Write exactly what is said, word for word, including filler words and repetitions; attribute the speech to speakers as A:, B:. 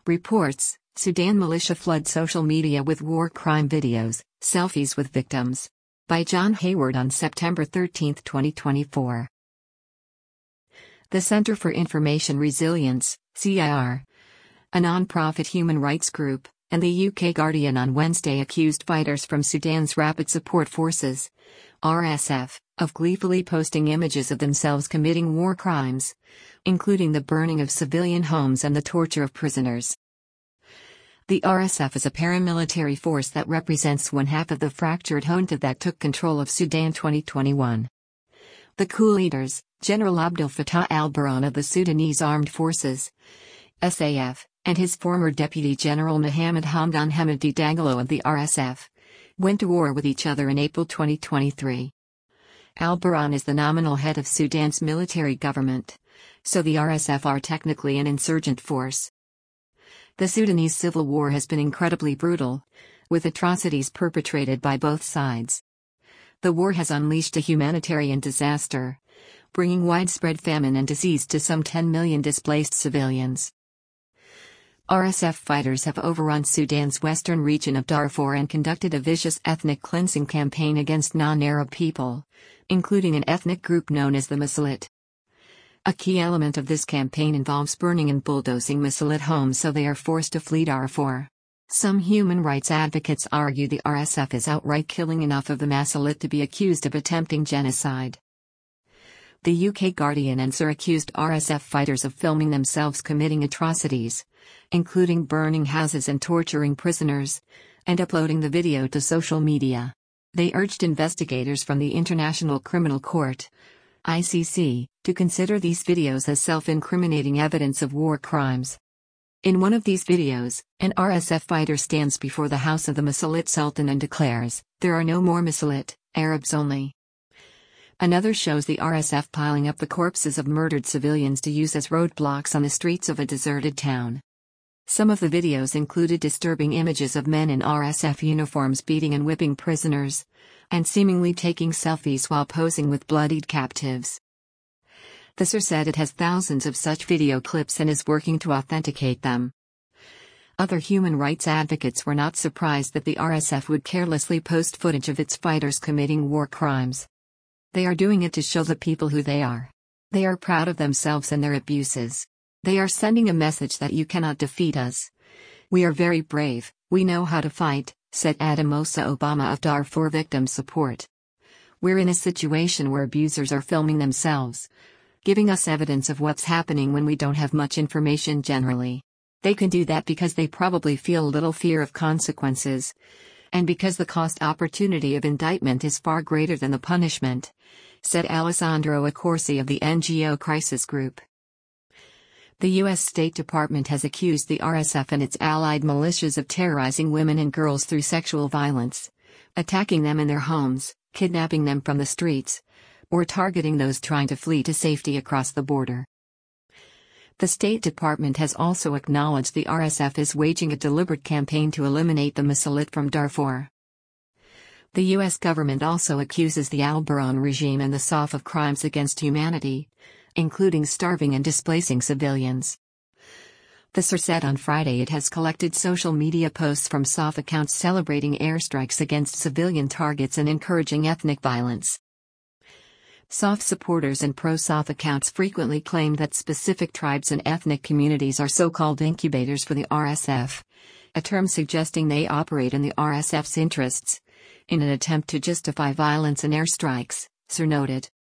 A: Reports: Sudan militia flood social media with war crime videos, selfies with victims. By John Hayward on September thirteenth, twenty twenty-four. The Center for Information Resilience, C I R, a non-profit human rights group, and the U K Guardian on Wednesday accused fighters from Sudan's Rapid Support Forces, R S F, of gleefully posting images of themselves committing war crimes, including the burning of civilian homes and the torture of prisoners. The R S F is a paramilitary force that represents one half of the fractured junta that took control of Sudan twenty twenty-one. The coup leaders, General Abdel Fattah al-Burhan of the Sudanese Armed Forces, S A F, and his former Deputy General Mohammed Hamdan Hamidi Dagalo of the R S F, went to war with each other in April twenty twenty-three. Al-Burhan is the nominal head of Sudan's military government, so the R S F are technically an insurgent force. The Sudanese civil war has been incredibly brutal, with atrocities perpetrated by both sides. The war has unleashed a humanitarian disaster, bringing widespread famine and disease to some ten million displaced civilians. R S F fighters have overrun Sudan's western region of Darfur and conducted a vicious ethnic cleansing campaign against non-Arab people, including an ethnic group known as the Masalit. A key element of this campaign involves burning and bulldozing Masalit homes so they are forced to flee Darfur. Some human rights advocates argue the R S F is outright killing enough of the Masalit to be accused of attempting genocide. The U K Guardian and S R accused R S F fighters of filming themselves committing atrocities, including burning houses and torturing prisoners, and uploading the video to social media. They urged investigators from the International Criminal Court, I C C, to consider these videos as self-incriminating evidence of war crimes. In one of these videos, an R S F fighter stands before the house of the Masalit Sultan and declares, "There are no more Masalit, Arabs only." Another shows the R S F piling up the corpses of murdered civilians to use as roadblocks on the streets of a deserted town. Some of the videos included disturbing images of men in R S F uniforms beating and whipping prisoners, and seemingly taking selfies while posing with bloodied captives. The S R said it has thousands of such video clips and is working to authenticate them. Other human rights advocates were not surprised that the R S F would carelessly post footage of its fighters committing war crimes. They are doing it to show the people who they are. They are proud of themselves and their abuses. They are sending a message that you cannot defeat us. We are very brave, we know how to fight, said Adam Musa Obama of Darfur Victim Support. We're in a situation where abusers are filming themselves, giving us evidence of what's happening when we don't have much information generally. They can do that because they probably feel little fear of consequences, and because the cost-opportunity of indictment is far greater than the punishment, said Alessandro Accorsi of the N G O Crisis Group. The U S State Department has accused the R S F and its allied militias of terrorizing women and girls through sexual violence, attacking them in their homes, kidnapping them from the streets, or targeting those trying to flee to safety across the border. The State Department has also acknowledged the R S F is waging a deliberate campaign to eliminate the Masalit from Darfur. The U S government also accuses the al-Burhan regime and the S A F of crimes against humanity, including starving and displacing civilians. The S R said on Friday it has collected social media posts from S A F accounts celebrating airstrikes against civilian targets and encouraging ethnic violence. S A F supporters and pro-S A F accounts frequently claim that specific tribes and ethnic communities are so-called incubators for the R S F, a term suggesting they operate in the R S F's interests, in an attempt to justify violence and airstrikes, S R noted.